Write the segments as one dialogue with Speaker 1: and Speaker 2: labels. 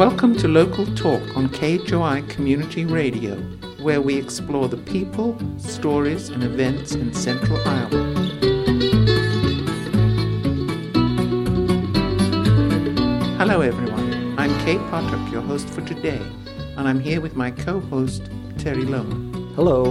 Speaker 1: Welcome to Local Talk on KHOI Community Radio, where we explore the people, stories, and events in Central Iowa. Hello everyone, I'm Kay Potok, your host for today, and I'm here with my co-host, Terry Lohman.
Speaker 2: Hello.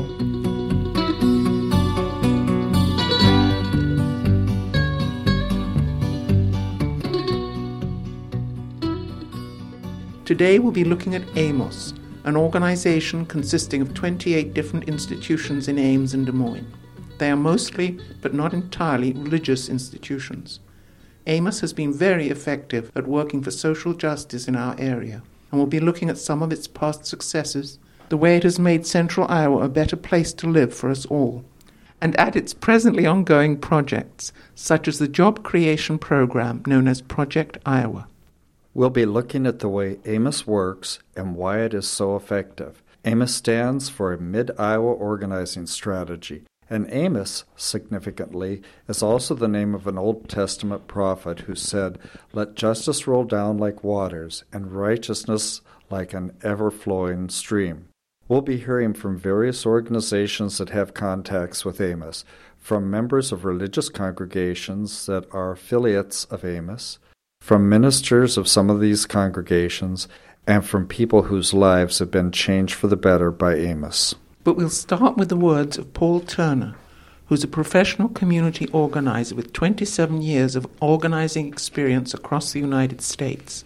Speaker 1: Today we'll be looking at Amos, an organization consisting of 28 different institutions in Ames and Des Moines. They are mostly, but not entirely, religious institutions. Amos has been very effective at working for social justice in our area, and we'll be looking at some of its past successes, the way it has made Central Iowa a better place to live for us all, and at its presently ongoing projects, such as the job creation program known as Project Iowa.
Speaker 2: We'll be looking at the way Amos works and why it is so effective. Amos stands for a Mid-Iowa Organizing Strategy, and Amos, significantly, is also the name of an Old Testament prophet who said, "Let justice roll down like waters, and righteousness like an ever-flowing stream." We'll be hearing from various organizations that have contacts with Amos, from members of religious congregations that are affiliates of Amos, from ministers of some of these congregations, and from people whose lives have been changed for the better by Amos.
Speaker 1: But we'll start with the words of Paul Turner, who's a professional community organizer with 27 years of organizing experience across the United States.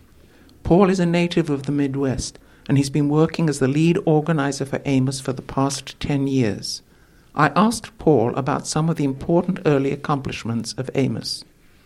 Speaker 1: Paul is a native of the Midwest, and he's been working as the lead organizer for Amos for the past 10 years. I asked Paul about some of the important early accomplishments of Amos.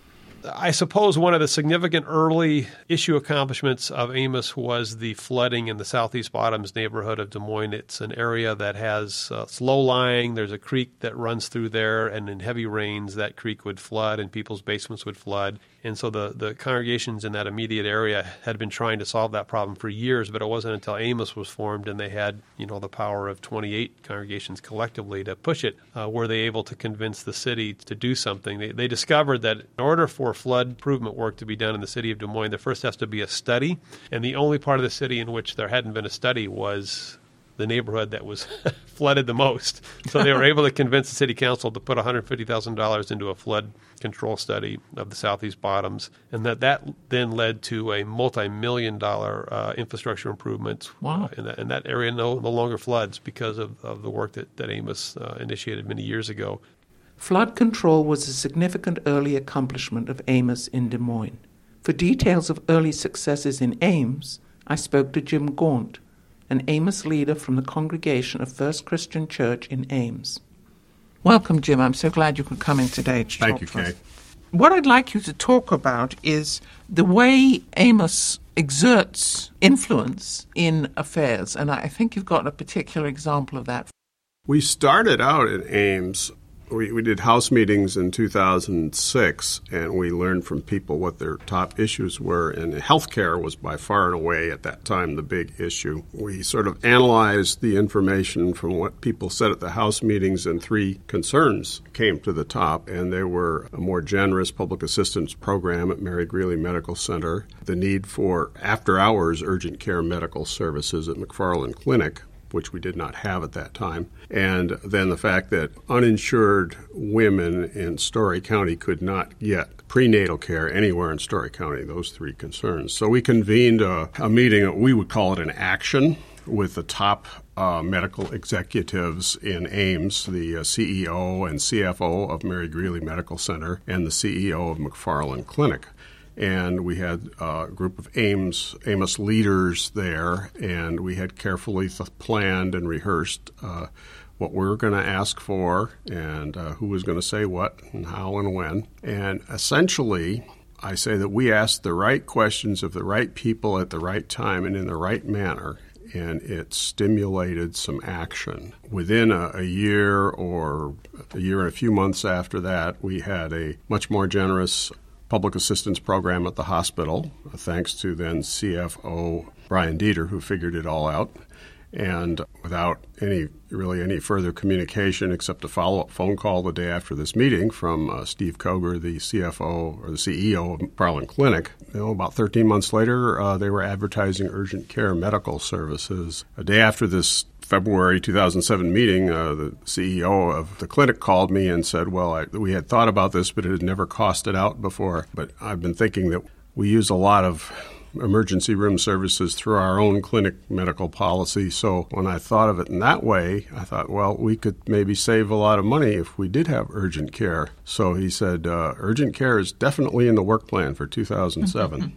Speaker 3: I suppose one of the significant early issue accomplishments of Amos was the flooding in the Southeast Bottoms neighborhood of Des Moines. It's an area that has it's low-lying. There's a creek that runs through there, and in heavy rains, that creek would flood and people's basements would flood. And so the congregations in that immediate area had been trying to solve that problem for years, but it wasn't until Amos was formed and they had, the power of 28 congregations collectively to push it, were they able to convince the city to do something. They discovered that in order for flood improvement work to be done in the city of Des Moines, there first has to be a study, and the only part of the city in which there hadn't been a study was the neighborhood that was flooded the most. So they were able to convince the city council to put $150,000 into a flood control study of the Southeast Bottoms, and that then led to a multi-million-dollar infrastructure improvement.
Speaker 1: Wow.
Speaker 3: And that area no longer floods because of the work that Amos initiated many years ago.
Speaker 1: Flood control was a significant early accomplishment of Amos in Des Moines. For details of early successes in Ames, I spoke to Jim Gaunt, an Amos leader from the congregation of First Christian Church in Ames. Welcome, Jim. I'm so glad you could come in today to
Speaker 4: Thank
Speaker 1: talk
Speaker 4: you,
Speaker 1: to us.
Speaker 4: Kay.
Speaker 1: What I'd like you to talk about is the way Amos exerts influence in affairs, and I think you've got a particular example of that.
Speaker 4: We started out at Ames. We did house meetings in 2006, and we learned from people what their top issues were, and healthcare was by far and away at that time the big issue. We sort of analyzed the information from what people said at the house meetings, and three concerns came to the top, and they were a more generous public assistance program at Mary Greeley Medical Center, the need for after-hours urgent care medical services at McFarland Clinic, which we did not have at that time, and then the fact that uninsured women in Story County could not get prenatal care anywhere in Story County, those three concerns. So we convened a meeting, we would call it an action, with the top medical executives in Ames, the CEO and CFO of Mary Greeley Medical Center and the CEO of McFarland Clinic. And we had a group of Amos leaders there, and we had carefully planned and rehearsed what we were going to ask for and who was going to say what and how and when. And essentially, I say that we asked the right questions of the right people at the right time and in the right manner, and it stimulated some action. Within a year or a year and a few months after that, we had a much more generous public assistance program at the hospital, thanks to then CFO Brian Dieter, who figured it all out. And without any further communication except a follow-up phone call the day after this meeting from Steve Koger, the CFO or the CEO of Parlin Clinic, about 13 months later, they were advertising urgent care medical services. A day after this February 2007 meeting, the CEO of the clinic called me and said, well, we had thought about this, but it had never costed out before. But I've been thinking that we use a lot of emergency room services through our own clinic medical policy. So when I thought of it in that way, I thought, well, we could maybe save a lot of money if we did have urgent care. So he said, urgent care is definitely in the work plan for 2007.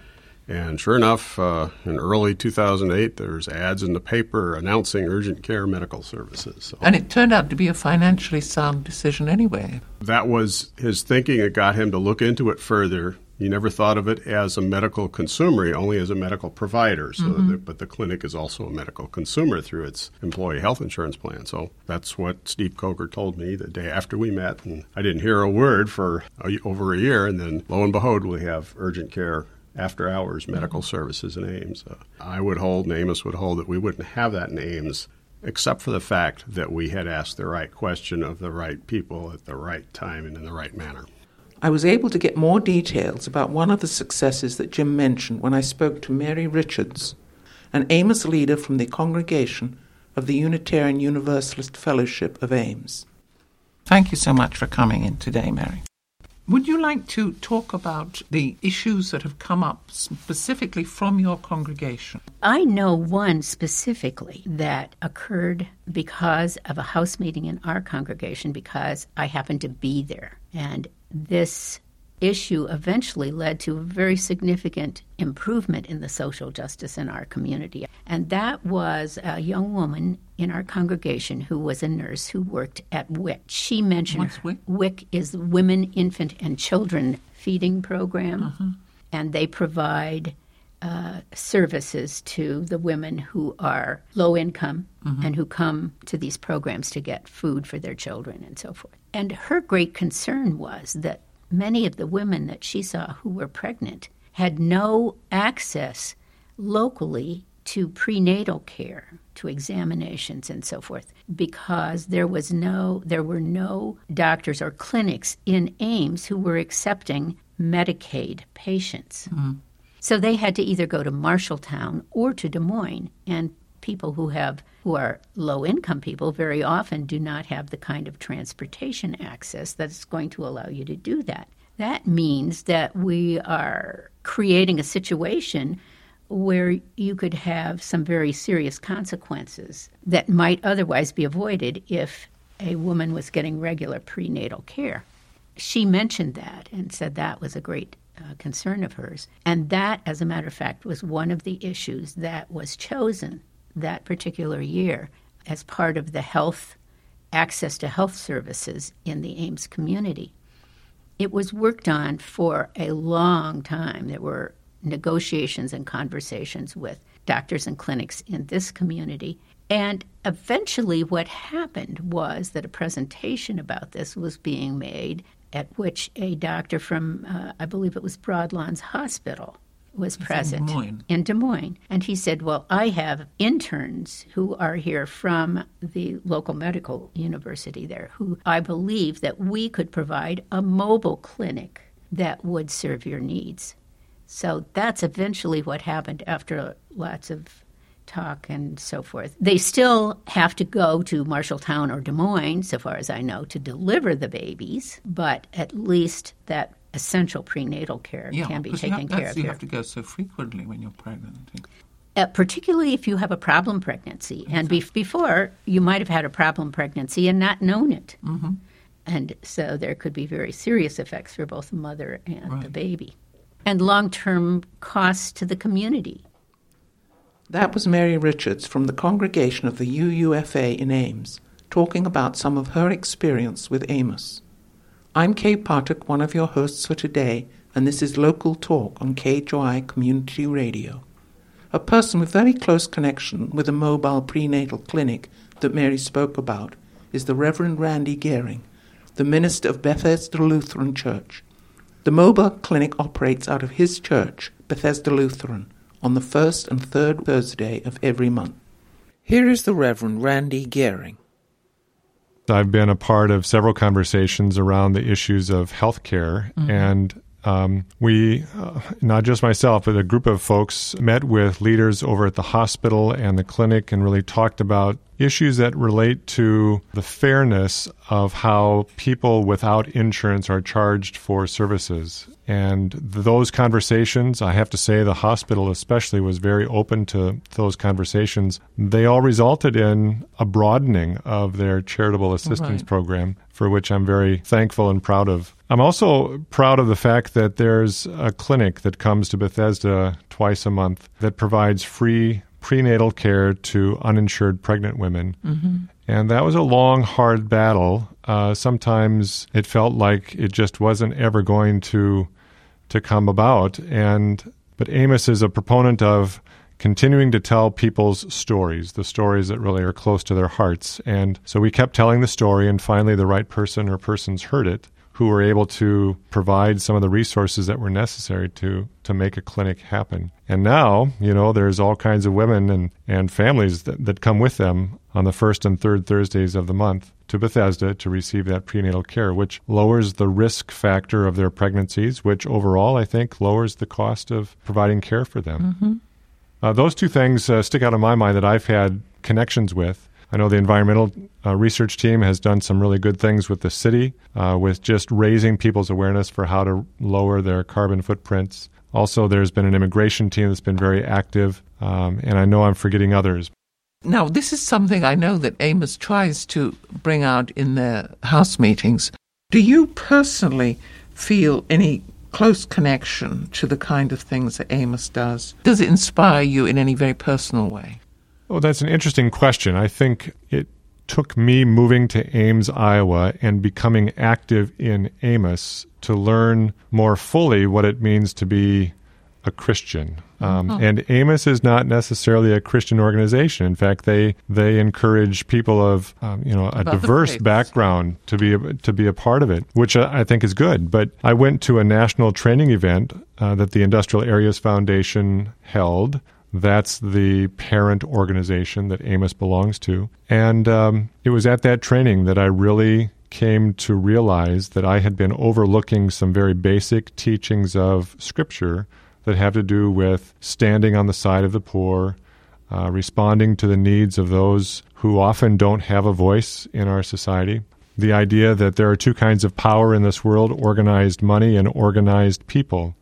Speaker 4: And sure enough, in early 2008, there's ads in the paper announcing urgent care medical services. So
Speaker 1: and it turned out to be a financially sound decision anyway.
Speaker 4: That was his thinking. It got him to look into it further. He never thought of it as a medical consumer, only as a medical provider. So, but the clinic is also a medical consumer through its employee health insurance plan. So that's what Steve Koger told me the day after we met. And I didn't hear a word for over a year. And then lo and behold, we have urgent care after-hours medical services in Ames. I would hold, and Amos would hold, that we wouldn't have that in Ames except for the fact that we had asked the right question of the right people at the right time and in the right manner.
Speaker 1: I was able to get more details about one of the successes that Jim mentioned when I spoke to Mary Richards, an Amos leader from the congregation of the Unitarian Universalist Fellowship of Ames. Thank you so much for coming in today, Mary. Would you like to talk about the issues that have come up specifically from your congregation?
Speaker 5: I know one specifically that occurred because of a house meeting in our congregation because I happened to be there. And this issue eventually led to a very significant improvement in the social justice in our community. And that was a young woman in our congregation who was a nurse who worked at WIC. She mentioned
Speaker 1: What's WIC?
Speaker 5: WIC is the Women, Infant, and Children Feeding Program, and they provide services to the women who are low income and who come to these programs to get food for their children and so forth. And her great concern was that many of the women that she saw who were pregnant had no access locally to prenatal care, to examinations and so forth, because there were no doctors or clinics in Ames who were accepting Medicaid patients. So they had to either go to Marshalltown or to Des Moines, and people who are low-income people very often do not have the kind of transportation access that's going to allow you to do that. That means that we are creating a situation where you could have some very serious consequences that might otherwise be avoided if a woman was getting regular prenatal care. She mentioned that and said that was a great concern of hers. And that, as a matter of fact, was one of the issues that was chosen that particular year as part of the health access to health services in the Ames community. It was worked on for a long time. There were negotiations and conversations with doctors and clinics in this community. And eventually what happened was that a presentation about this was being made at which a doctor from, I believe it was Broadlawns Hospital, was present in Des Moines. And he said, well, I have interns who are here from the local medical university there who I believe that we could provide a mobile clinic that would serve your needs. So that's eventually what happened after lots of talk and so forth. They still have to go to Marshalltown or Des Moines, so far as I know, to deliver the babies, but at least that essential prenatal care can be taken care of.
Speaker 1: You have to go so frequently when you're pregnant.
Speaker 5: Particularly if you have a problem pregnancy. And before, you might have had a problem pregnancy and not known it. And so there could be very serious effects for both the mother and the baby. And long-term costs to the community.
Speaker 1: That was Mary Richards from the congregation of the UUFA in Ames, talking about some of her experience with Amos. I'm Kay Partuck, one of your hosts for today, and this is Local Talk on KJOI Community Radio. A person with very close connection with the mobile prenatal clinic that Mary spoke about is the Reverend Randy Gehring, the minister of Bethesda Lutheran Church. The mobile clinic operates out of his church, Bethesda Lutheran, on the first and third Thursday of every month. Here is the Reverend Randy Gehring.
Speaker 6: I've been a part of several conversations around the issues of healthcare, and we, not just myself, but a group of folks met with leaders over at the hospital and the clinic and really talked about issues that relate to the fairness of how people without insurance are charged for services. And those conversations, I have to say the hospital especially was very open to those conversations. They all resulted in a broadening of their charitable assistance program, for which I'm very thankful and proud of. I'm also proud of the fact that there's a clinic that comes to Bethesda twice a month that provides free prenatal care to uninsured pregnant women. And that was a long, hard battle. Sometimes it felt like it just wasn't ever going to come about. But Amos is a proponent of continuing to tell people's stories, the stories that really are close to their hearts. And so we kept telling the story, and finally the right person or persons heard it, who were able to provide some of the resources that were necessary to make a clinic happen. And now, there's all kinds of women and families that come with them on the first and third Thursdays of the month to Bethesda to receive that prenatal care, which lowers the risk factor of their pregnancies, which overall, I think, lowers the cost of providing care for them. Those two things stick out in my mind that I've had connections with. I know the environmental research team has done some really good things with the city, with just raising people's awareness for how to lower their carbon footprints. Also, there's been an immigration team that's been very active, and I know I'm forgetting others.
Speaker 1: Now, this is something I know that Amos tries to bring out in their house meetings. Do you personally feel any close connection to the kind of things that Amos does? Does it inspire you in any very personal way?
Speaker 6: Oh, that's an interesting question. I think it took me moving to Ames, Iowa, and becoming active in Amos to learn more fully what it means to be a Christian. And Amos is not necessarily a Christian organization. In fact, they encourage people of a diverse background to be a part of it, which I think is good. But I went to a national training event that the Industrial Areas Foundation held. That's the parent organization that Amos belongs to. And it was at that training that I really came to realize that I had been overlooking some very basic teachings of Scripture that have to do with standing on the side of the poor, responding to the needs of those who often don't have a voice in our society. The idea that there are two kinds of power in this world, organized money and organized people.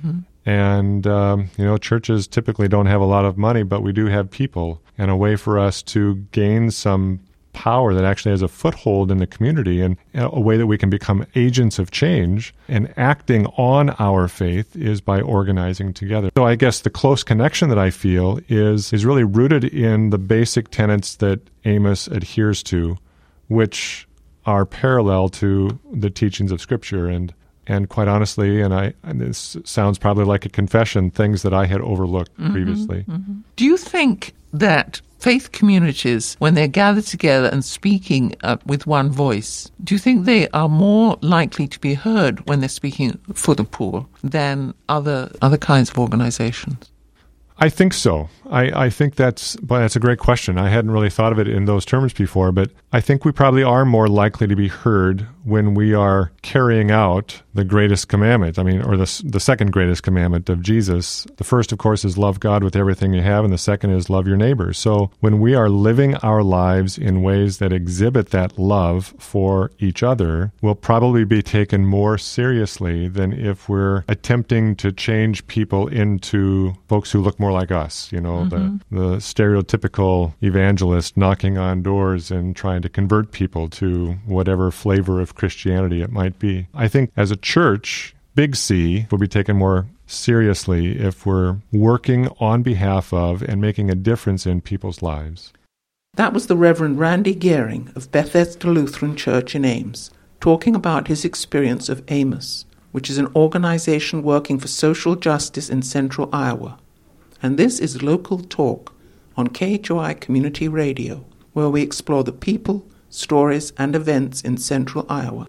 Speaker 6: And, churches typically don't have a lot of money, but we do have people, and a way for us to gain some power that actually has a foothold in the community and a way that we can become agents of change and acting on our faith is by organizing together. So I guess the close connection that I feel is really rooted in the basic tenets that Amos adheres to, which are parallel to the teachings of Scripture. And quite honestly, and this sounds probably like a confession, things that I had overlooked previously.
Speaker 1: Do you think that faith communities, when they're gathered together and speaking with one voice, do you think they are more likely to be heard when they're speaking for the poor than other kinds of organizations?
Speaker 6: I think so. I think that's a great question. I hadn't really thought of it in those terms before, but I think we probably are more likely to be heard when we are carrying out the greatest commandment, or the second greatest commandment of Jesus. The first, of course, is love God with everything you have, and the second is love your neighbor. So when we are living our lives in ways that exhibit that love for each other, we'll probably be taken more seriously than if we're attempting to change people into folks who look more like us, the stereotypical evangelist knocking on doors and trying to convert people to whatever flavor of Christianity it might be. I think as a church, big C, will be taken more seriously if we're working on behalf of and making a difference in people's lives.
Speaker 1: That was the Reverend Randy Gehring of Bethesda Lutheran Church in Ames, talking about his experience of Amos, which is an organization working for social justice in central Iowa. And this is Local Talk on KHOI Community Radio, where we explore the people, stories, and events in central Iowa.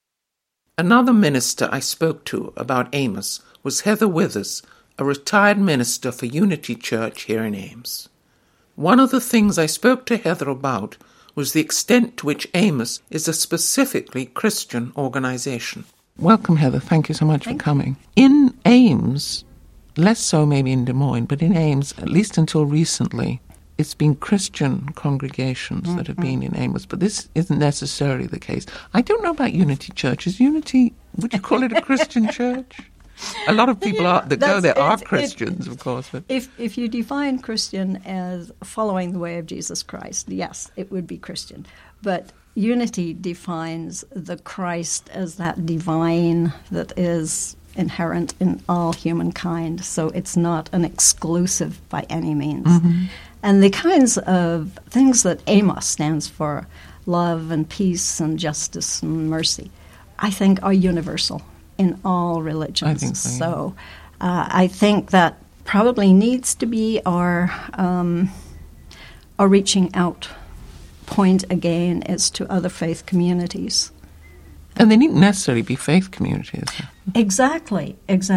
Speaker 1: Another minister I spoke to about Amos was Heather Withers, a retired minister for Unity Church here in Ames. One of the things I spoke to Heather about was the extent to which Amos is a specifically Christian organisation. Welcome, Heather. Thank you so much for coming. In Ames, less so maybe in Des Moines, but in Ames, at least until recently, it's been Christian congregations that have been in Amos, but this isn't necessarily the case. I don't know about Unity Church. Is Unity, would you call it a Christian church? A lot of people go there are Christians, of course. But
Speaker 7: if you define Christian as following the way of Jesus Christ, yes, it would be Christian. But Unity defines the Christ as that divine that is inherent in all humankind. So it's not an exclusive by any means. Mm-hmm. And the kinds of things that Amos stands for, love and peace and justice and mercy, I think are universal in all religions.
Speaker 1: I think so. Yeah.
Speaker 7: So I think that probably needs to be our reaching out point again is to other faith communities.
Speaker 1: And they needn't necessarily be faith communities.
Speaker 7: Exactly.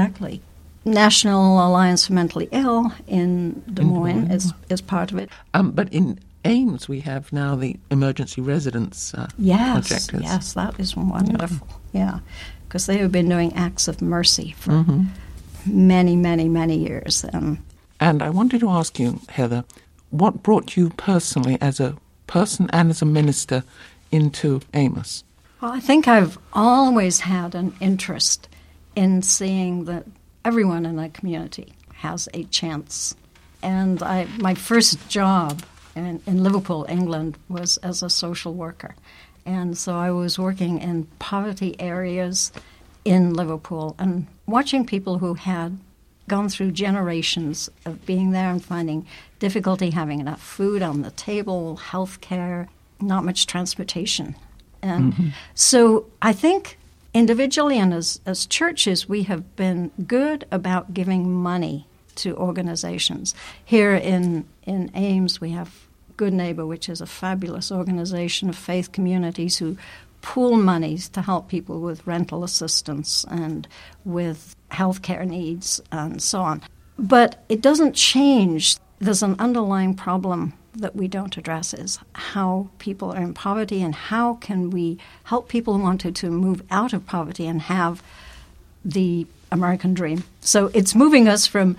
Speaker 7: National Alliance for Mentally Ill in Des Moines is part of it.
Speaker 1: But in Ames, we have now the emergency residence project.
Speaker 7: Yes, that is wonderful. Yeah, because they have been doing acts of mercy for many, many, many years.
Speaker 1: And I wanted to ask you, Heather, what brought you personally as a person and as a minister into Amos?
Speaker 7: Well, I think I've always had an interest in seeing that everyone in a community has a chance. And my first job in Liverpool, England, was as a social worker. And so I was working in poverty areas in Liverpool and watching people who had gone through generations of being there and finding difficulty having enough food on the table, health care, not much transportation. And so I think individually and as churches, we have been good about giving money to organizations. Here in Ames, we have Good Neighbor, which is a fabulous organization of faith communities who pool monies to help people with rental assistance and with health care needs and so on. But it doesn't change. There's an underlying problem that we don't address is how people are in poverty and how can we help people who wanted to move out of poverty and have the American dream. So it's moving us from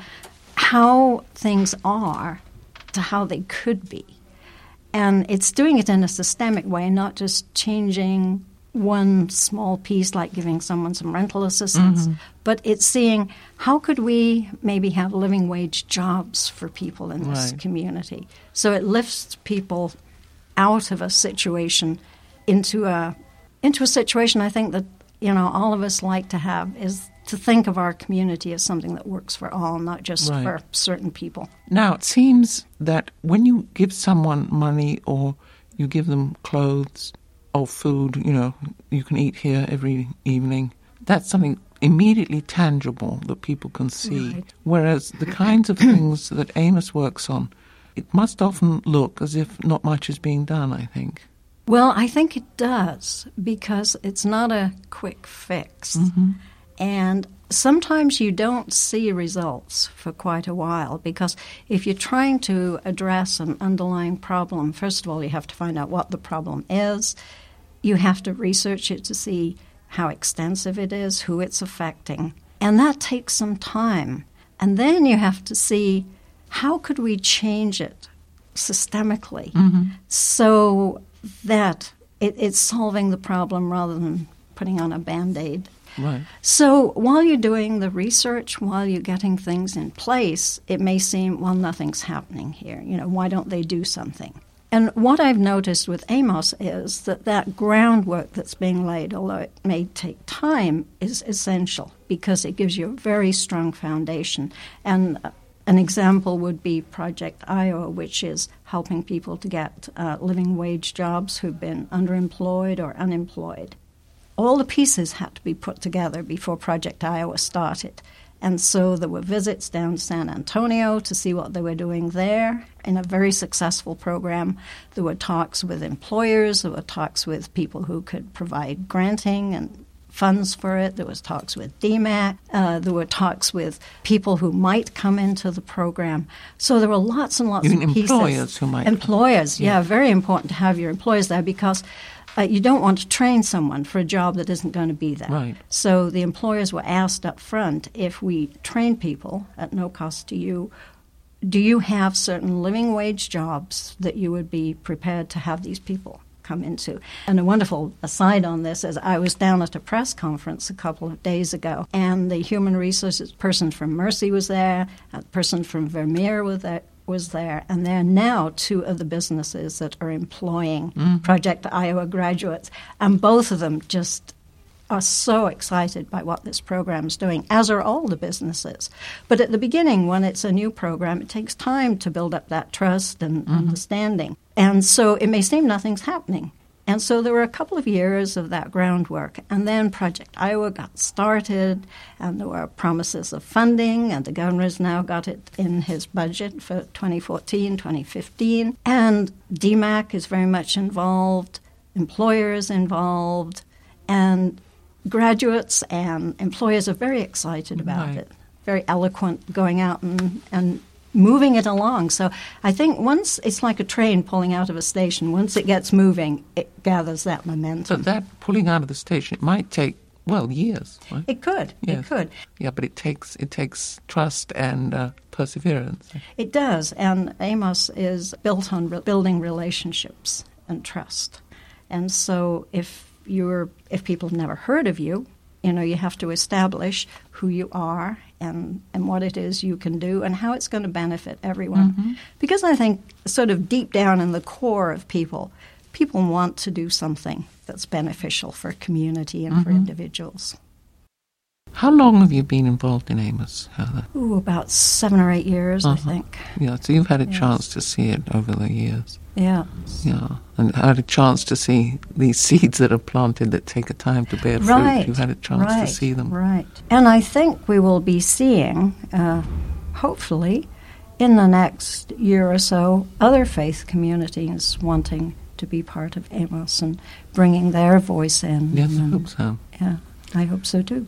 Speaker 7: how things are to how they could be. And it's doing it in a systemic way, not just changing one small piece like giving someone some rental assistance, but it's seeing how could we maybe have living wage jobs for people in this community. So it lifts people out of a situation into a situation I think that, all of us like to have is to think of our community as something that works for all, not just for certain people.
Speaker 1: Now, it seems that when you give someone money or you give them clothes or food, you can eat here every evening, that's something immediately tangible that people can see. Right. Whereas the kinds of things that Amos works on, it must often look as if not much is being done, I think.
Speaker 7: Well, I think it does, because it's not a quick fix. And sometimes you don't see results for quite a while, because if you're trying to address an underlying problem, first of all, you have to find out what the problem is. You have to research it to see how extensive it is, who it's affecting. And that takes some time. And then you have to see how could we change it systemically so that it's solving the problem rather than putting on a Band-Aid.
Speaker 1: Right.
Speaker 7: So while you're doing the research, while you're getting things in place, it may seem, well, nothing's happening here. Why don't they do something? And what I've noticed with Amos is that groundwork that's being laid, although it may take time, is essential because it gives you a very strong foundation. And an example would be Project Iowa, which is helping people to get living wage jobs who've been underemployed or unemployed. All the pieces had to be put together before Project Iowa started. And so there were visits down to San Antonio to see what they were doing there in a very successful program. There were talks with employers. There were talks with people who could provide granting and funds for it. There was talks with DMAC. There were talks with people who might come into the program. So there were lots and lots of pieces.
Speaker 8: Employers who might.
Speaker 7: Employers, yeah, very important to have your employers there because you don't want to train someone for a job that isn't going to be there.
Speaker 8: Right.
Speaker 7: So the employers were asked up front, if we train people at no cost to you, do you have certain living wage jobs that you would be prepared to have these people come into? And a wonderful aside on this is I was down at a press conference a couple of days ago, and the human resources person from Mercy was there, a person from Vermeer was there, and they're now two of the businesses that are employing Project Iowa graduates, and both of them just are so excited by what this program is doing, as are all the businesses. But at the beginning, when it's a new program, it takes time to build up that trust and understanding. And so it may seem nothing's happening. And so there were a couple of years of that groundwork. And then Project Iowa got started, and there were promises of funding, and the governor's now got it in his budget for 2014, 2015. And DMAC is very much involved, employers involved, and graduates and employers are very excited about it, very eloquent, going out and moving it along. So I think once it's like a train pulling out of a station, once it gets moving, it gathers that momentum.
Speaker 8: But that pulling out of the station, it might take, years. Right?
Speaker 7: It could.
Speaker 8: Yes.
Speaker 7: It could.
Speaker 8: Yeah, but it takes trust and perseverance.
Speaker 7: It does. And Amos is built on building relationships and trust. And so if people have never heard of you, you have to establish who you are and what it is you can do and how it's going to benefit everyone. Because I think sort of deep down in the core of people want to do something that's beneficial for community and for individuals.
Speaker 8: How long have you been involved in Amos, Heather?
Speaker 7: About 7 or 8 years, I think.
Speaker 8: Yeah, so you've had a chance to see it over the years.
Speaker 7: Yeah.
Speaker 8: Yeah, and had a chance to see these seeds that are planted that take a time to bear fruit.
Speaker 7: Right.
Speaker 8: You've had a chance to see them.
Speaker 7: Right. And I think we will be seeing, hopefully, in the next year or so, other faith communities wanting to be part of Amos and bringing their voice in.
Speaker 8: Yes, I hope so.
Speaker 7: Yeah, I hope so too.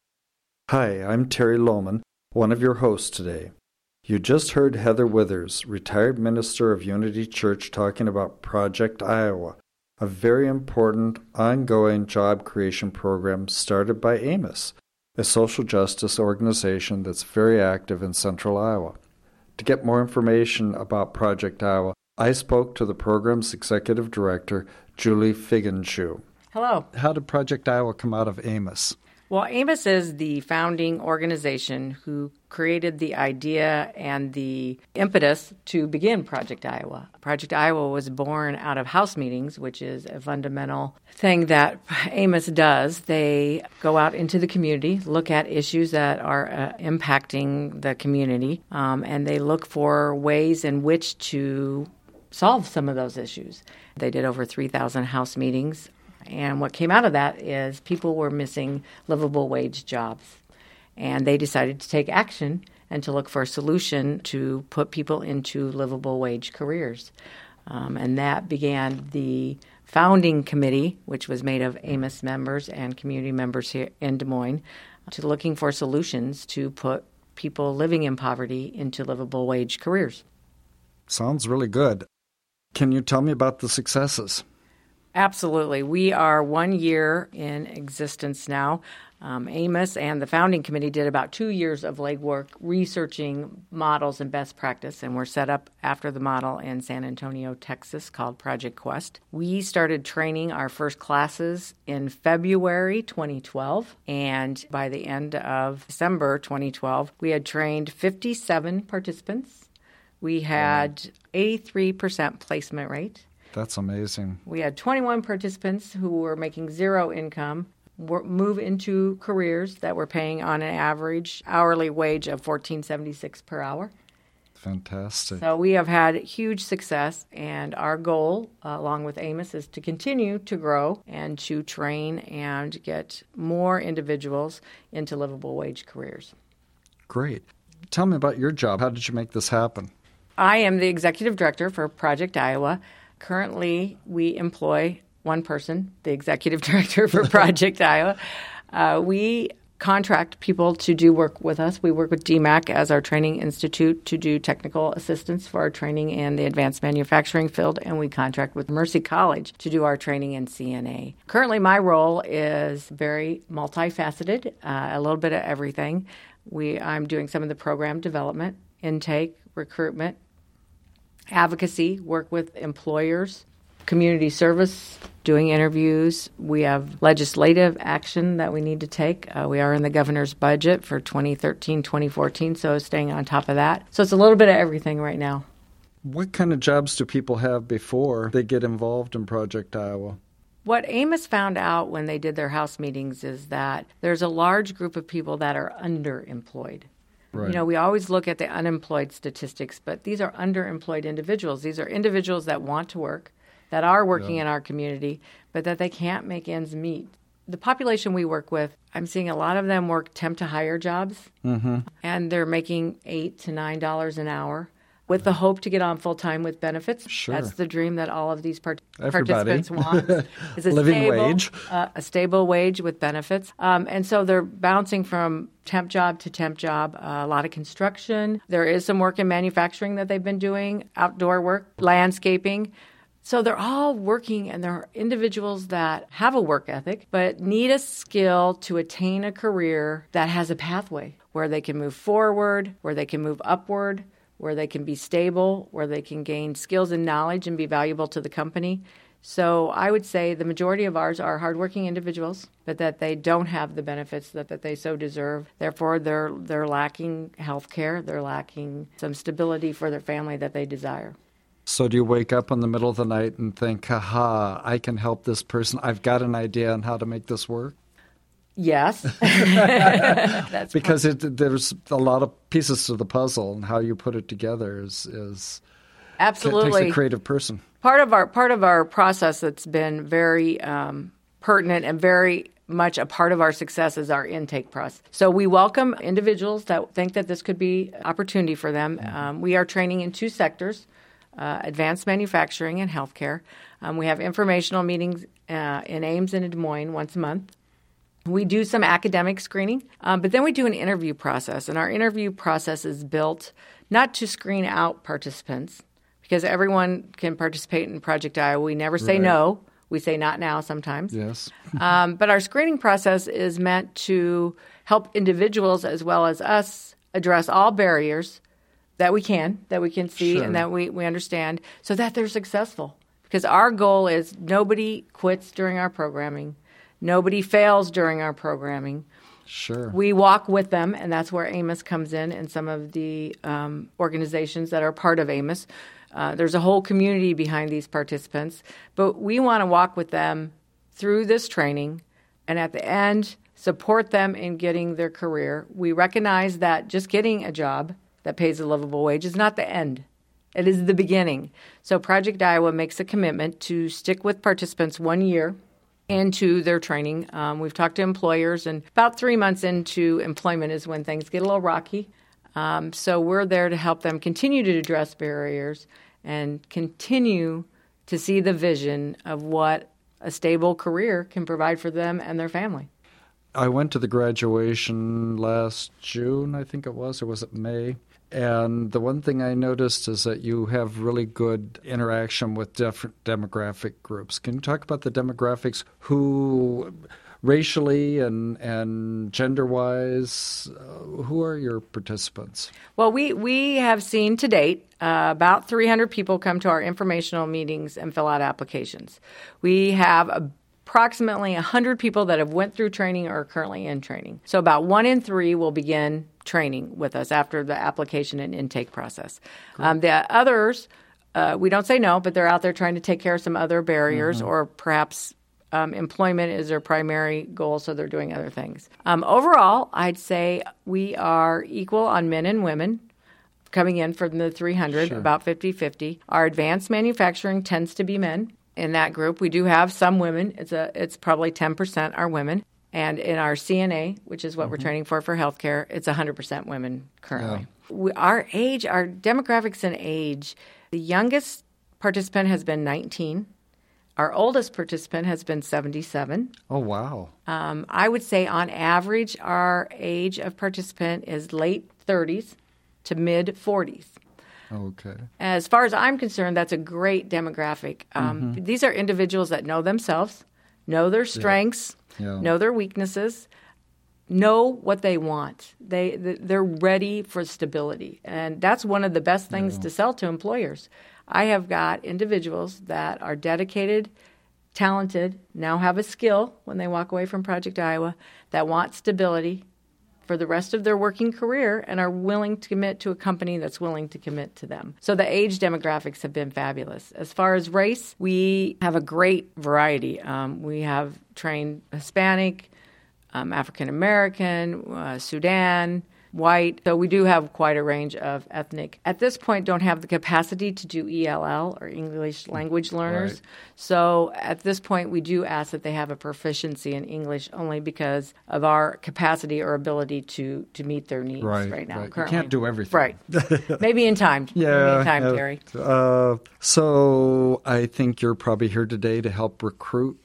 Speaker 2: Hi, I'm Terry Lohman, one of your hosts today. You just heard Heather Withers, retired minister of Unity Church, talking about Project Iowa, a very important ongoing job creation program started by Amos, a social justice organization that's very active in central Iowa. To get more information about Project Iowa, I spoke to the program's executive director, Julie Figgenshoe.
Speaker 9: Hello.
Speaker 2: How did Project Iowa come out of Amos?
Speaker 9: Well, Amos is the founding organization who created the idea and the impetus to begin Project Iowa. Project Iowa was born out of house meetings, which is a fundamental thing that Amos does. They go out into the community, look at issues that are impacting the community, and they look for ways in which to solve some of those issues. They did over 3,000 house meetings. And what came out of that is people were missing livable wage jobs. And they decided to take action and to look for a solution to put people into livable wage careers. And that began the founding committee, which was made of Amos members and community members here in Des Moines, to looking for solutions to put people living in poverty into livable wage careers.
Speaker 2: Sounds really good. Can you tell me about the successes?
Speaker 9: Absolutely. We are 1 year in existence now. Amos and the founding committee did about 2 years of legwork researching models and best practice, and we're set up after the model in San Antonio, Texas, called Project Quest. We started training our first classes in February 2012, and by the end of December 2012, we had trained 57 participants. We had 83% placement rate.
Speaker 2: That's amazing.
Speaker 9: We had 21 participants who were making zero income move into careers that were paying on an average hourly wage of $14.76 per hour.
Speaker 2: Fantastic.
Speaker 9: So we have had huge success, and our goal, along with Amos, is to continue to grow and to train and get more individuals into livable wage careers.
Speaker 2: Great. Tell me about your job. How did you make this happen?
Speaker 9: I am the executive director for Project Iowa. Currently, we employ one person, the executive director for Project Iowa. We contract people to do work with us. We work with DMAC as our training institute to do technical assistance for our training in the advanced manufacturing field, and we contract with Mercy College to do our training in CNA. Currently, my role is very multifaceted, a little bit of everything. I'm doing some of the program development, intake, recruitment, advocacy, work with employers, community service, doing interviews. We have legislative action that we need to take. We are in the governor's budget for 2013, 2014, so staying on top of that. So it's a little bit of everything right now.
Speaker 2: What kind of jobs do people have before they get involved in Project Iowa?
Speaker 9: What Amos found out when they did their House meetings is that there's a large group of people that are underemployed. Right. You know, we always look at the unemployed statistics, but these are underemployed individuals. These are individuals that want to work, that are working in our community, but that they can't make ends meet. The population we work with, I'm seeing a lot of them work temp to hire jobs, and they're making $8 to $9 an hour with the hope to get on full-time with benefits.
Speaker 2: Sure.
Speaker 9: That's the dream that all of these participants want. Is a
Speaker 2: living wage.
Speaker 9: A stable wage with benefits. And so they're bouncing from temp job to temp job, a lot of construction. There is some work in manufacturing that they've been doing, outdoor work, landscaping. So they're all working, and they're individuals that have a work ethic, but need a skill to attain a career that has a pathway where they can move forward, where they can move upward, where they can be stable, where they can gain skills and knowledge and be valuable to the company. So I would say the majority of ours are hardworking individuals, but that they don't have the benefits that they so deserve. Therefore, they're lacking health care. They're lacking some stability for their family that they desire.
Speaker 2: So do you wake up in the middle of the night and think, aha, I can help this person. I've got an idea on how to make this work?
Speaker 9: Yes.
Speaker 2: That's because there's a lot of pieces to the puzzle, and how you put it together is
Speaker 9: absolutely
Speaker 2: takes a creative person.
Speaker 9: Part of our process that's been very pertinent and very much a part of our success is our intake process. So we welcome individuals that think that this could be an opportunity for them. We are training in two sectors. Advanced manufacturing and healthcare. We have informational meetings in Ames and in Des Moines once a month. We do some academic screening, but then we do an interview process. And our interview process is built not to screen out participants, because everyone can participate in Project Iowa. We never say no. We say not now sometimes.
Speaker 2: Yes.
Speaker 9: But our screening process is meant to help individuals as well as us address all barriers that we can see and that we understand, so that they're successful. Because our goal is nobody quits during our programming. Nobody fails during our programming.
Speaker 2: Sure.
Speaker 9: We walk with them, and that's where Amos comes in and some of the organizations that are part of Amos. There's a whole community behind these participants. But we want to walk with them through this training, and at the end, support them in getting their career. We recognize that just getting a job that pays a livable wage is not the end. It is the beginning. So Project Iowa makes a commitment to stick with participants 1 year into their training. We've talked to employers, and about 3 months into employment is when things get a little rocky. So we're there to help them continue to address barriers and continue to see the vision of what a stable career can provide for them and their family.
Speaker 2: I went to the graduation last June, I think it was, or was it May? And the one thing I noticed is that you have really good interaction with different demographic groups. Can you talk about the demographics, who racially and gender-wise, who are your participants?
Speaker 9: Well, we have seen to date about 300 people come to our informational meetings and fill out applications. We have approximately 100 people that have went through training or are currently in training. So about 1 in 3 will begin training with us after the application and intake process. The others, we don't say no, but they're out there trying to take care of some other barriers, or perhaps employment is their primary goal, so they're doing other things. Overall, I'd say we are equal on men and women coming in from the 300, about 50-50. Our advanced manufacturing tends to be men. In that group, we do have some women. It's probably 10% are women. And in our CNA, which is what we're training for healthcare, it's 100% women currently. Yeah. Our age, our demographics and age, the youngest participant has been 19. Our oldest participant has been 77.
Speaker 2: Oh, wow.
Speaker 9: I would say on average, our age of participant is late 30s to mid 40s.
Speaker 2: Okay.
Speaker 9: As far as I'm concerned, that's a great demographic. These are individuals that know themselves, know their strengths, know their weaknesses, know what they want. They're ready for stability. And that's one of the best things to sell to employers. I have got individuals that are dedicated, talented, now have a skill when they walk away from Project Iowa, that want stability for the rest of their working career and are willing to commit to a company that's willing to commit to them. So the age demographics have been fabulous. As far as race, we have a great variety. We have trained Hispanic, African American, Sudan, white. So we do have quite a range of ethnic. At this point, don't have the capacity to do ELL or English language learners.
Speaker 2: Right.
Speaker 9: So at this point, we do ask that they have a proficiency in English only because of our capacity or ability to meet their needs right now.
Speaker 2: Right.
Speaker 9: Currently.
Speaker 2: You can't do everything.
Speaker 9: Right. Maybe in time. Maybe in time, Terry.
Speaker 2: So I think you're probably here today to help recruit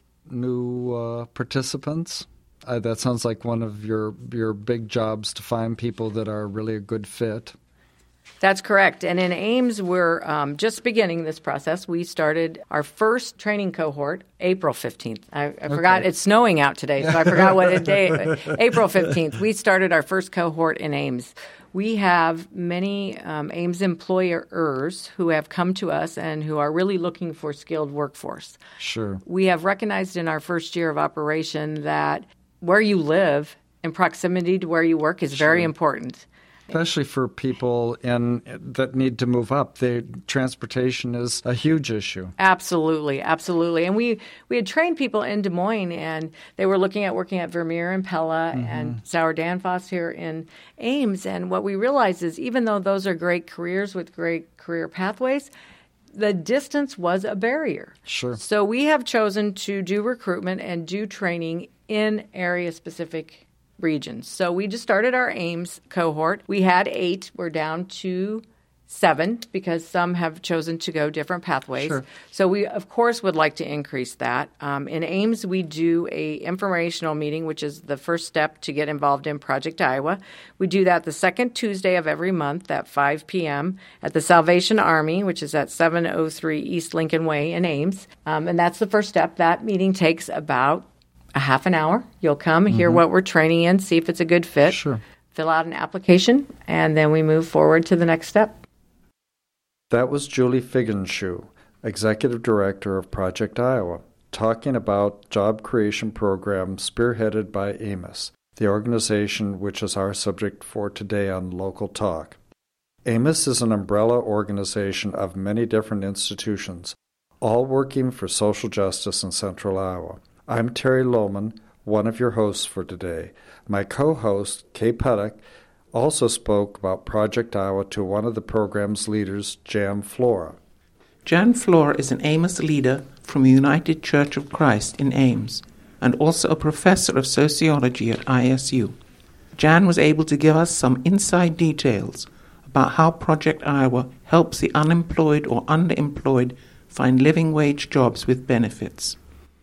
Speaker 2: new participants. That sounds like one of your big jobs, to find people that are really a good fit.
Speaker 9: That's correct. And in Ames, we're just beginning this process. We started our first training cohort April 15th. I forgot. It's snowing out today, so I forgot what day. April 15th. We started our first cohort in Ames. We have many Ames employers who have come to us and who are really looking for skilled workforce.
Speaker 2: Sure.
Speaker 9: We have recognized in our first year of operation that where you live in proximity to where you work is very important.
Speaker 2: Especially for people that need to move up. Transportation is a huge issue.
Speaker 9: Absolutely, absolutely. And we had trained people in Des Moines, and they were looking at working at Vermeer and Pella and Sauer Danfoss here in Ames. And what we realized is even though those are great careers with great career pathways, the distance was a barrier.
Speaker 2: Sure.
Speaker 9: So we have chosen to do recruitment and do training in area-specific regions. So we just started our Ames cohort. We had 8. We're down to 7 because some have chosen to go different pathways.
Speaker 2: Sure.
Speaker 9: So we, of course, would like to increase that. In Ames, we do a informational meeting, which is the first step to get involved in Project Iowa. We do that the second Tuesday of every month at 5 p.m. at the Salvation Army, which is at 703 East Lincoln Way in Ames. And that's the first step. That meeting takes about a half an hour. You'll come, hear what we're training in, see if it's a good fit, fill out an application, and then we move forward to the next step.
Speaker 2: That was Julie Figgenshoe, Executive Director of Project Iowa, talking about job creation programs spearheaded by AMOS, the organization which is our subject for today on Local Talk. AMOS is an umbrella organization of many different institutions, all working for social justice in Central Iowa. I'm Terry Lohman, one of your hosts for today. My co-host, Kay Puttock, also spoke about Project Iowa to one of the program's leaders, Jan Flora.
Speaker 1: Jan Flora is an Amos leader from the United Church of Christ in Ames and also a professor of sociology at ISU. Jan was able to give us some inside details about how Project Iowa helps the unemployed or underemployed find living wage jobs with benefits.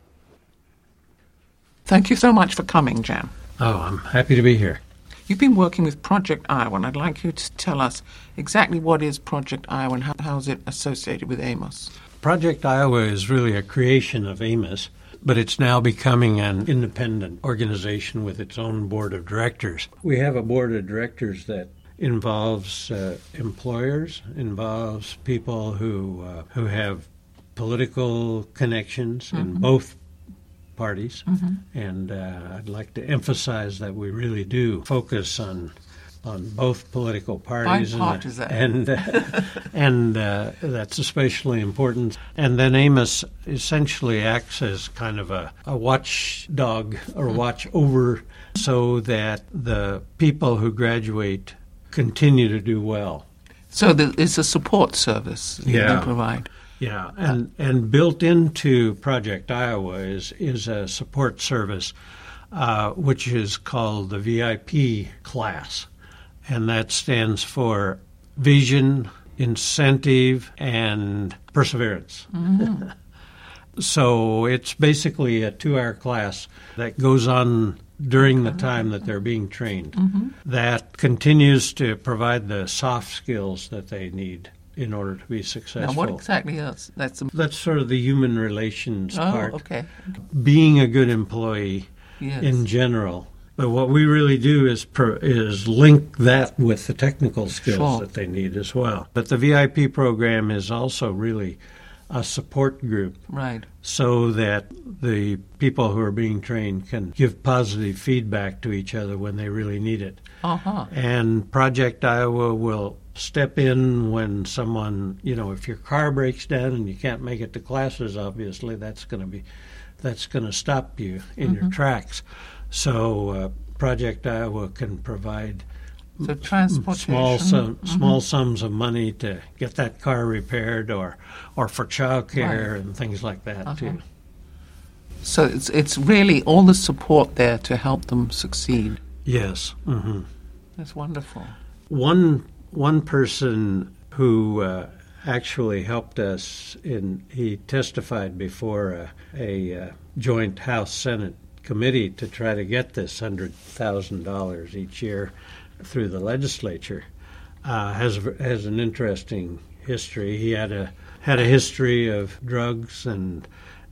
Speaker 1: Thank you so much for coming, Jan.
Speaker 10: Oh, I'm happy to be here.
Speaker 1: You've been working with Project Iowa, and I'd like you to tell us exactly what is Project Iowa and how is it associated with Amos?
Speaker 10: Project Iowa is really a creation of Amos, but it's now becoming an independent organization with its own board of directors. We have a board of directors that involves employers, involves people who have political connections in both parties, and I'd like to emphasize that we really do focus on both political parties, and that's especially important. And then Amos essentially acts as kind of a watchdog or watch over, so that the people who graduate continue to do well.
Speaker 1: So it's a support service you provide.
Speaker 10: Yeah, and built into Project Iowa is a support service, which is called the VIP class, and that stands for Vision, Incentive, and Perseverance. So it's basically a 2-hour class that goes on during the time that they're being trained. That continues to provide the soft skills that they need in order to be successful.
Speaker 8: Now, what exactly else? That's
Speaker 10: sort of the human relations part.
Speaker 8: Okay.
Speaker 10: Being a good employee
Speaker 8: Yes.
Speaker 10: in general. But what we really do is link that with the technical skills that they need as well. But the VIP program is also really a support group.
Speaker 8: Right.
Speaker 10: So that the people who are being trained can give positive feedback to each other when they really need it. And Project Iowa will step in when someone, if your car breaks down and you can't make it to classes, obviously that's going to stop you in your tracks. So Project Iowa can provide small sums of money to get that car repaired or for childcare and things like that too.
Speaker 8: So it's really all the support there to help them succeed.
Speaker 10: Yes.
Speaker 8: That's wonderful.
Speaker 10: One person who actually helped us he testified before a joint House-Senate committee to try to get this $100,000 each year through the legislature. Has an interesting history. He had a history of drugs and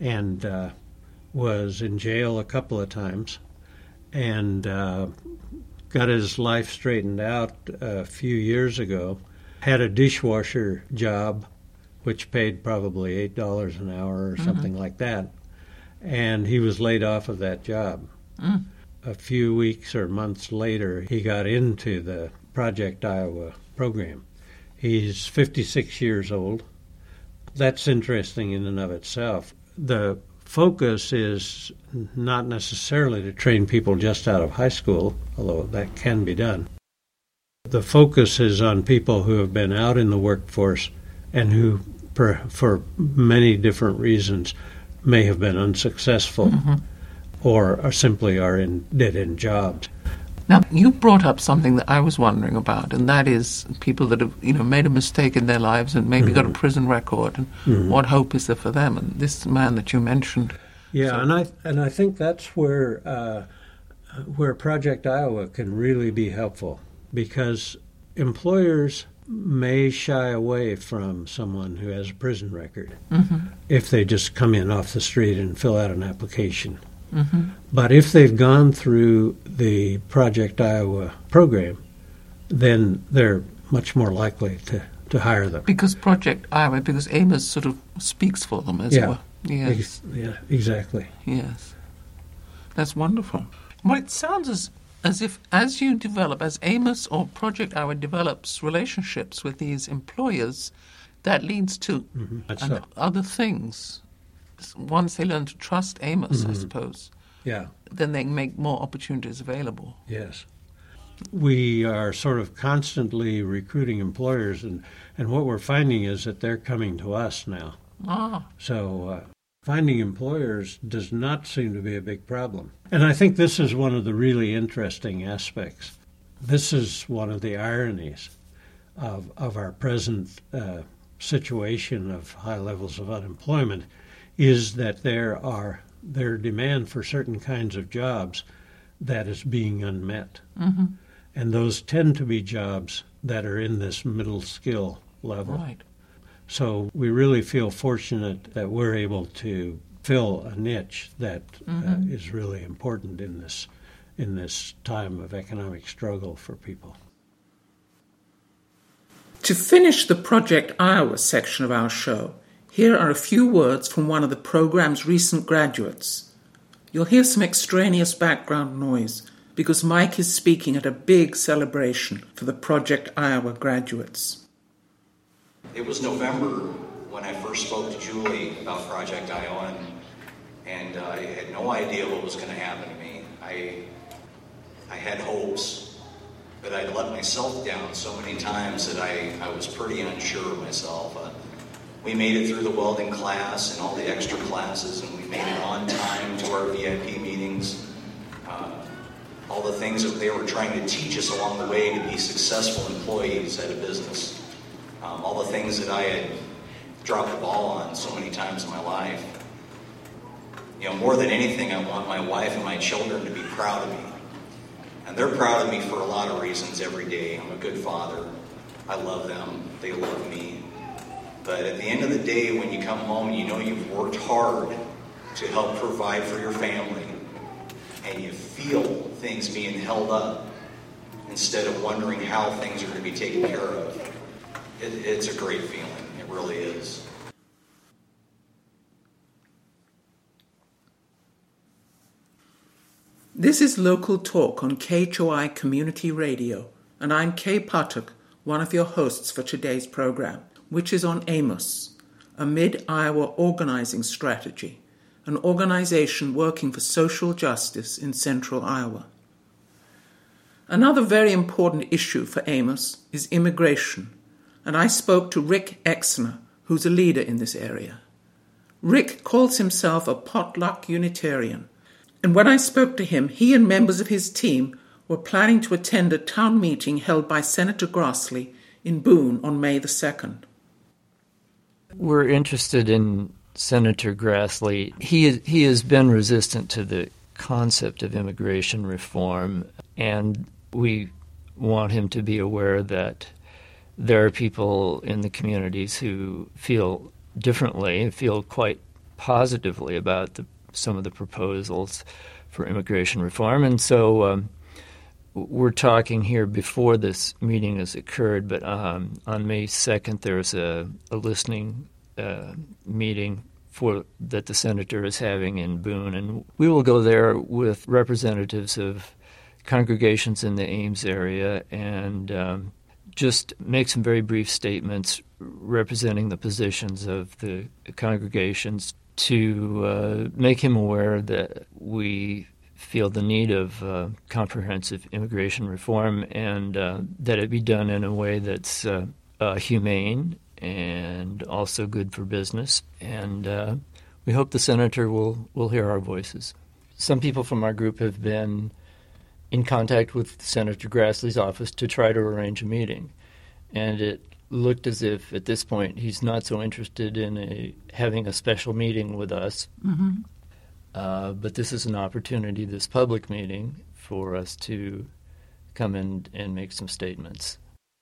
Speaker 10: was in jail a couple of times, and got his life straightened out a few years ago. Had a dishwasher job, which paid probably $8 an hour or something like that. And he was laid off of that job. A few weeks or months later, he got into the Project Iowa program. He's 56 years old. That's interesting in and of itself. The focus is not necessarily to train people just out of high school, although that can be done. The focus is on people who have been out in the workforce and who, for many different reasons, may have been unsuccessful or simply are in dead-end jobs.
Speaker 8: Now, you brought up something that I was wondering about, and that is people that have made a mistake in their lives and maybe got a prison record, and what hope is there for them? And this man that you mentioned.
Speaker 10: Yeah, and I think that's where Project Iowa can really be helpful, because employers may shy away from someone who has a prison record if they just come in off the street and fill out an application. But if they've gone through the Project Iowa program, then they're much more likely to hire them.
Speaker 8: Because Amos sort of speaks for them as well. Yes.
Speaker 10: Yeah, exactly.
Speaker 8: Yes. That's wonderful. Well, it sounds as if as Amos or Project Iowa develops relationships with these employers, that leads to other things. Once they learn to trust Amos, I suppose, then they can make more opportunities available.
Speaker 10: Yes. We are sort of constantly recruiting employers, and what we're finding is that they're coming to us now. So finding employers does not seem to be a big problem. And I think this is one of the really interesting aspects. This is one of the ironies of our present situation of high levels of unemployment, is that their demand for certain kinds of jobs that is being unmet. And those tend to be jobs that are in this middle skill level.
Speaker 8: Right.
Speaker 10: So we really feel fortunate that we're able to fill a niche that is really important in this time of economic struggle for people.
Speaker 1: To finish the Project Iowa section of our show, here are a few words from one of the program's recent graduates. You'll hear some extraneous background noise because Mike is speaking at a big celebration for the Project Iowa graduates.
Speaker 11: It was November when I first spoke to Julie about Project Iowa, and I had no idea what was going to happen to me. I had hopes, but I'd let myself down so many times that I was pretty unsure of myself. We made it through the welding class and all the extra classes, and we made it on time to our VIP meetings. All the things that they were trying to teach us along the way to be successful employees at a business. All the things that I had dropped the ball on so many times in my life. More than anything, I want my wife and my children to be proud of me. And they're proud of me for a lot of reasons every day. I'm a good father. I love them. They love me. But at the end of the day, when you come home, you know you've worked hard to help provide for your family, and you feel things being held up instead of wondering how things are going to be taken care of. It's a great feeling. It really is.
Speaker 1: This is Local Talk on KHOI Community Radio, and I'm Kay Patuk, one of your hosts for today's program, which is on AMOS, a Mid-Iowa Organizing Strategy, an organization working for social justice in central Iowa. Another very important issue for AMOS is immigration, and I spoke to Rick Exner, who's a leader in this area. Rick calls himself a potluck Unitarian, and when I spoke to him, he and members of his team were planning to attend a town meeting held by Senator Grassley in Boone on May the 2nd.
Speaker 12: We're interested in Senator Grassley. He has been resistant to the concept of immigration reform, and we want him to be aware that there are people in the communities who feel differently, feel quite positively about some of the proposals for immigration reform. And so we're talking here before this meeting has occurred, but on May 2nd there's a listening meeting that the senator is having in Boone, and we will go there with representatives of congregations in the Ames area and just make some very brief statements representing the positions of the congregations to make him aware that we feel the need of comprehensive immigration reform and that it be done in a way that's humane and also good for business. And we hope the senator will hear our voices. Some people from our group have been in contact with Senator Grassley's office to try to arrange a meeting. And it looked as if, at this point, he's not so interested in having a special meeting with us.
Speaker 5: Mm-hmm.
Speaker 12: But this is an opportunity, this public meeting, for us to come in and make some statements.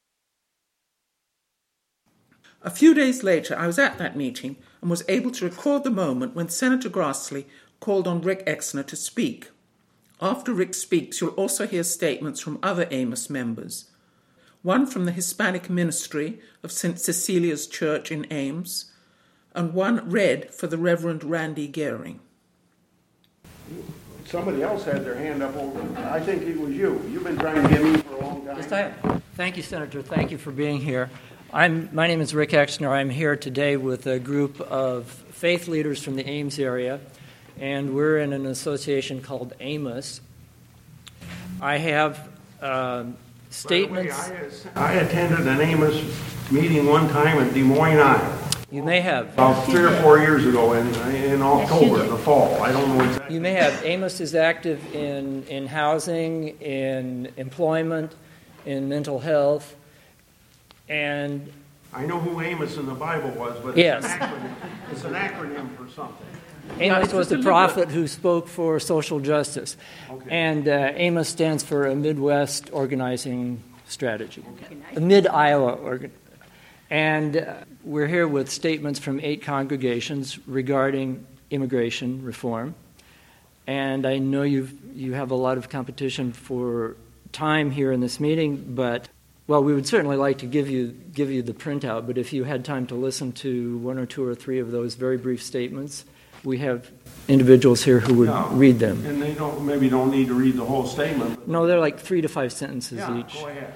Speaker 1: A few days later, I was at that meeting and was able to record the moment when Senator Grassley called on Rick Exner to speak. After Rick speaks, you'll also hear statements from other Amos members. One from the Hispanic Ministry of St. Cecilia's Church in Ames, and one read for the Reverend Randy Gehring.
Speaker 13: Somebody else had their hand up over. I think it was you. You've been trying to get me for a long time.
Speaker 14: Yes, thank you, Senator. Thank you for being here. My name is Rick Exner. I'm here today with a group of faith leaders from the Ames area, and we're in an association called AMOS. I have statements.
Speaker 13: By the way, I attended an Amos meeting one time in Des Moines, Iowa.
Speaker 14: You may have.
Speaker 13: About 3 or 4 years ago in October, in the fall. I don't know exactly.
Speaker 14: You may have. Amos is active in housing, in employment, in mental health, and
Speaker 13: I know who Amos in the Bible was, but
Speaker 14: yes.
Speaker 13: It's an acronym for something.
Speaker 14: Amos was the prophet who spoke for social justice.
Speaker 13: Okay.
Speaker 14: And Amos stands for a Midwest organizing strategy, a Mid-Iowa And we're here with statements from 8 congregations regarding immigration reform. And I know you have a lot of competition for time here in this meeting, but well, we would certainly like to give you the printout, but if you had time to listen to 1 or 2 or 3 of those very brief statements, we have individuals here who would read them.
Speaker 13: And they maybe don't need to read the whole statement.
Speaker 14: No, they're like 3 to 5 sentences each.
Speaker 13: Go ahead.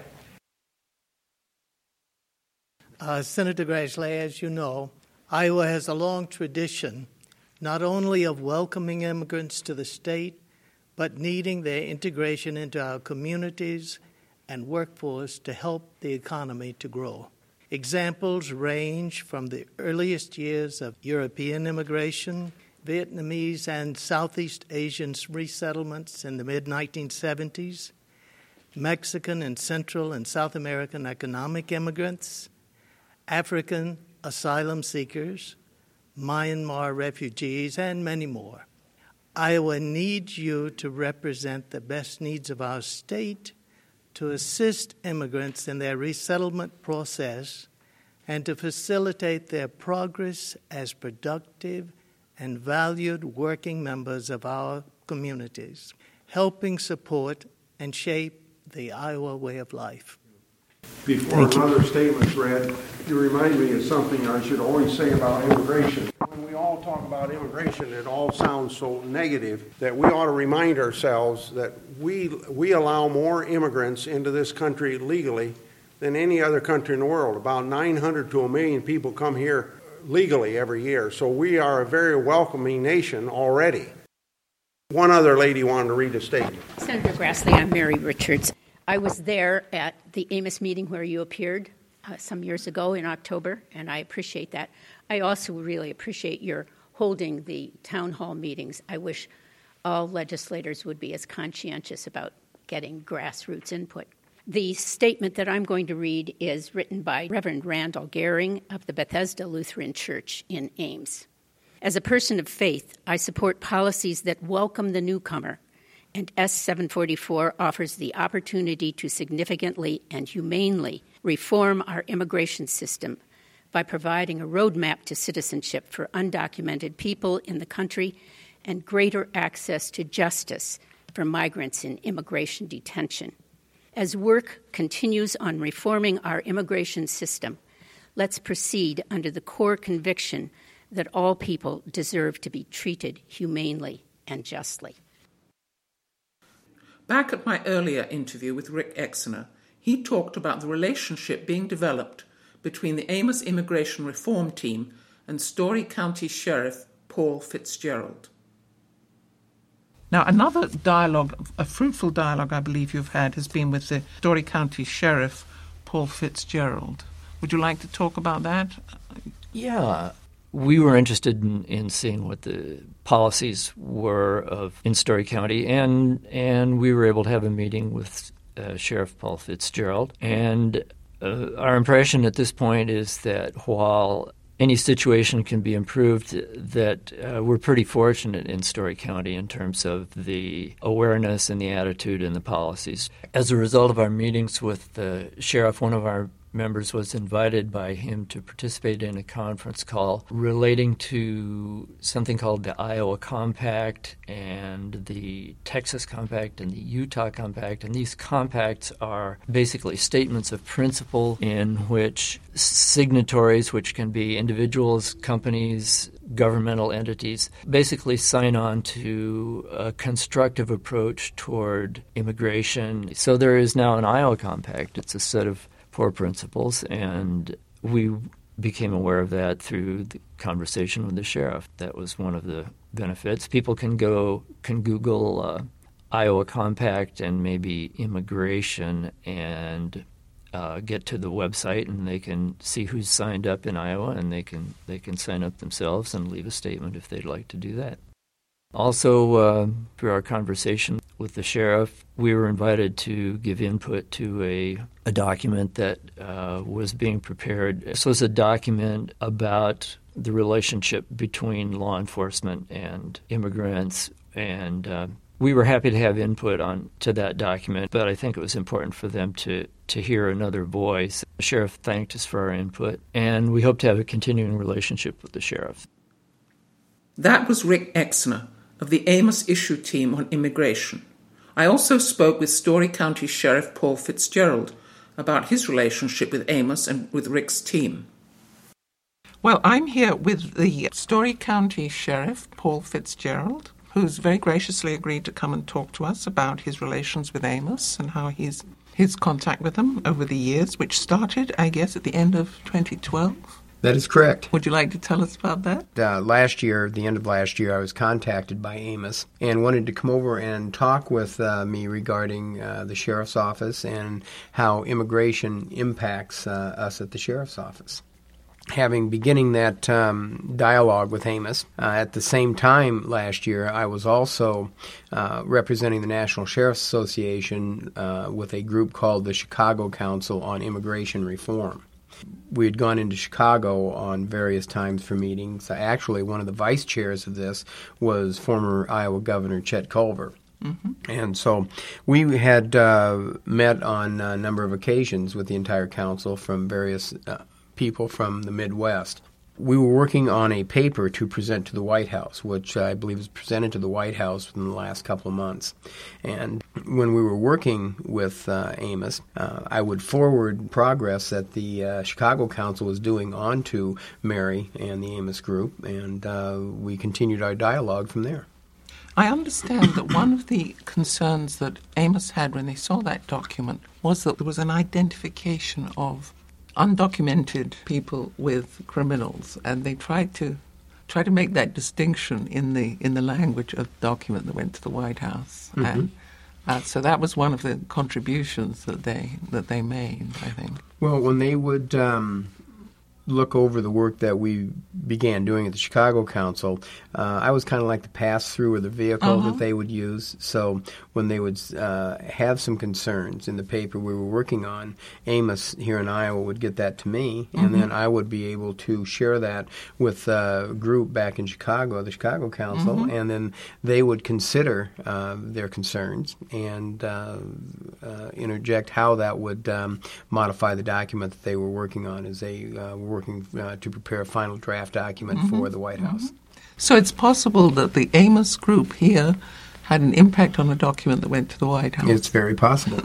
Speaker 15: Senator Grassley, as you know, Iowa has a long tradition not only of welcoming immigrants to the state, but needing their integration into our communities and workforce to help the economy to grow. Examples range from the earliest years of European immigration, Vietnamese and Southeast Asian resettlements in the mid-1970s, Mexican and Central and South American economic immigrants, African asylum seekers, Myanmar refugees, and many more. Iowa needs you to represent the best needs of our state, to assist immigrants in their resettlement process, and to facilitate their progress as productive and valued working members of our communities, helping support and shape the Iowa way of life.
Speaker 13: Before another statement's read, you remind me of something I should always say about immigration. When we all talk about immigration, it all sounds so negative that we ought to remind ourselves that we allow more immigrants into this country legally than any other country in the world. About 900 to 1 million people come here legally every year. So we are a very welcoming nation already. One other lady wanted to read a statement.
Speaker 5: Senator Grassley, I'm Mary Richards. I was there at the Amos meeting where you appeared some years ago in October, and I appreciate that. I also really appreciate your holding the town hall meetings. I wish all legislators would be as conscientious about getting grassroots input. The statement that I'm going to read is written by Reverend Randall Gehring of the Bethesda Lutheran Church in Ames. As a person of faith, I support policies that welcome the newcomer, and S-744 offers the opportunity to significantly and humanely reform our immigration system by providing a roadmap to citizenship for undocumented people in the country and greater access to justice for migrants in immigration detention. As work continues on reforming our immigration system, let's proceed under the core conviction that all people deserve to be treated humanely and justly.
Speaker 8: Back at my earlier interview with Rick Exner, he talked about the relationship being developed between the Amos Immigration Reform Team and Story County Sheriff Paul Fitzgerald. Now, another dialogue, a fruitful dialogue I believe you've had, has been with the Story County Sheriff Paul Fitzgerald. Would you like to talk about that?
Speaker 12: Yeah. We were interested in seeing what the policies were in Story County, and we were able to have a meeting with Sheriff Paul Fitzgerald. And our impression at this point is that while any situation can be improved, that we're pretty fortunate in Story County in terms of the awareness and the attitude and the policies. As a result of our meetings with the sheriff, one of our members was invited by him to participate in a conference call relating to something called the Iowa Compact and the Texas Compact and the Utah Compact. And these compacts are basically statements of principle in which signatories, which can be individuals, companies, governmental entities, basically sign on to a constructive approach toward immigration. So there is now an Iowa Compact. It's a set of 4 principles, and we became aware of that through the conversation with the sheriff. That was one of the benefits. People can Google Iowa Compact and maybe immigration and get to the website, and they can see who's signed up in Iowa, and they can sign up themselves and leave a statement if they'd like to do that. Also, through our conversation with the sheriff, we were invited to give input to a document that was being prepared. This was a document about the relationship between law enforcement and immigrants, and we were happy to have input to that document, but I think it was important for them to hear another voice. The sheriff thanked us for our input, and we hope to have a continuing relationship with the sheriff.
Speaker 8: That was Rick Exner of the Amos Issue Team on Immigration. I also spoke with Story County Sheriff Paul Fitzgerald about his relationship with Amos and with Rick's team. Well, I'm here with the Story County Sheriff Paul Fitzgerald, who's very graciously agreed to come and talk to us about his relations with Amos and how his contact with them over the years, which started, I guess, at the end of 2012.
Speaker 16: That is correct.
Speaker 8: Would you like to tell us about that?
Speaker 16: Last year, the end of last year, I was contacted by Amos and wanted to come over and talk with me regarding the sheriff's office and how immigration impacts us at the sheriff's office. Beginning that dialogue with Amos, at the same time last year, I was also representing the National Sheriff's Association with a group called the Chicago Council on Immigration Reform. We had gone into Chicago on various times for meetings. Actually, one of the vice chairs of this was former Iowa Governor Chet Culver. Mm-hmm. And so we had met on a number of occasions with the entire council from various people from the Midwest. We were working on a paper to present to the White House, which I believe was presented to the White House within the last couple of months. And when we were working with Amos, I would forward progress that the Chicago Council was doing onto Mary and the Amos group, and we continued our dialogue from there.
Speaker 8: I understand that one of the concerns that Amos had when they saw that document was that there was an identification of undocumented people with criminals, and they tried to make that distinction in the language of the document that went to the White House. Mm-hmm. And so that was one of the contributions that they made, I think.
Speaker 16: Well, when they would look over the work that we began doing at the Chicago Council, I was kind of like the pass-through or the vehicle that they would use. So when they would have some concerns in the paper we were working on, Amos here in Iowa would get that to me, and then I would be able to share that with a group back in Chicago, the Chicago Council, and then they would consider their concerns and interject how that would modify the document that they were working on as they were working to prepare a final draft document for the White House.
Speaker 8: So it's possible that the Amos group here had an impact on a document that went to the White House.
Speaker 16: It's very possible.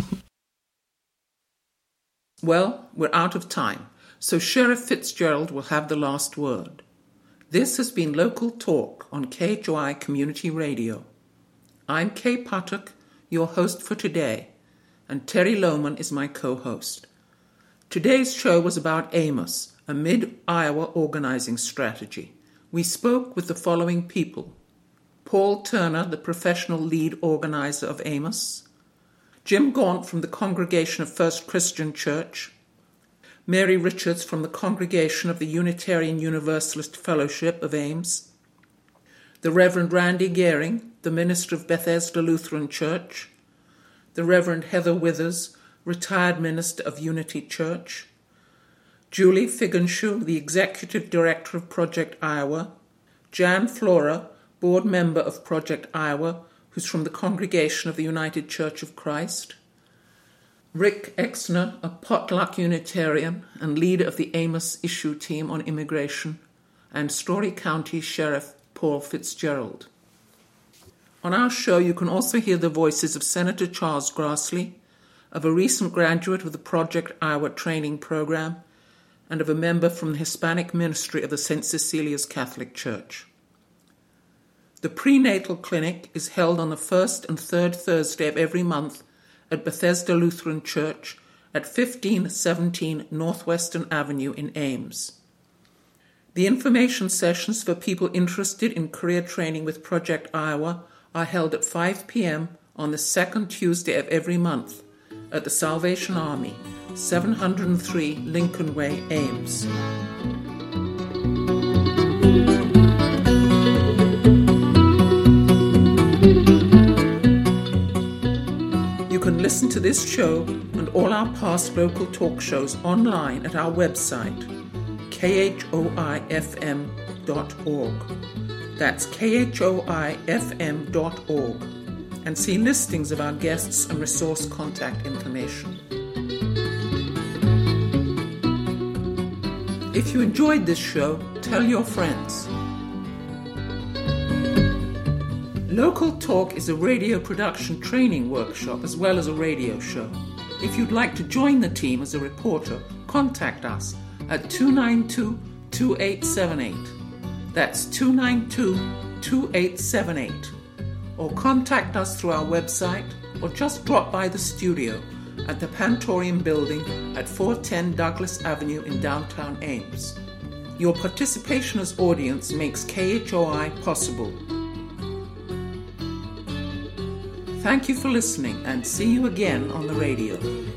Speaker 17: Well, we're out of time, so Sheriff Fitzgerald will have the last word. This has been Local Talk on KHOI Community Radio. I'm Kay Puttock, your host for today, and Terry Lohman is my co-host. Today's show was about Amos, a mid-Iowa organizing strategy. We spoke with the following people: Paul Turner, the professional lead organizer of Amos; Jim Gaunt from the Congregation of First Christian Church; Mary Richards from the Congregation of the Unitarian Universalist Fellowship of Ames; the Reverend Randy Gehring, the minister of Bethesda Lutheran Church; the Reverend Heather Withers, retired minister of Unity Church; Julie Figgenshaw, the executive director of Project Iowa; Jan Flora, board member of Project Iowa, who's from the Congregation of the United Church of Christ; Rick Exner, a potluck Unitarian and leader of the Amos issue team on immigration; and Story County Sheriff Paul Fitzgerald. On our show, you can also hear the voices of Senator Charles Grassley, of a recent graduate of the Project Iowa training program, and of a member from the Hispanic ministry of the St. Cecilia's Catholic Church. The prenatal clinic is held on the first and third Thursday of every month at Bethesda Lutheran Church at 1517 Northwestern Avenue in Ames. The information sessions for people interested in career training with Project Iowa are held at 5 p.m. on the second Tuesday of every month at the Salvation Army, 703 Lincoln Way, Ames. You can listen to this show and all our past local talk shows online at our website, khoifm.org. That's khoifm.org, and see listings of our guests and resource contact information. If you enjoyed this show, tell your friends. Local Talk is a radio production training workshop as well as a radio show. If you'd like to join the team as a reporter, contact us at 292-2878. That's 292-2878. Or contact us through our website, or just drop by the studio at the Pantorium Building at 410 Douglas Avenue in downtown Ames. Your participation as audience makes KHOI possible. Thank you for listening, and see you again on the radio.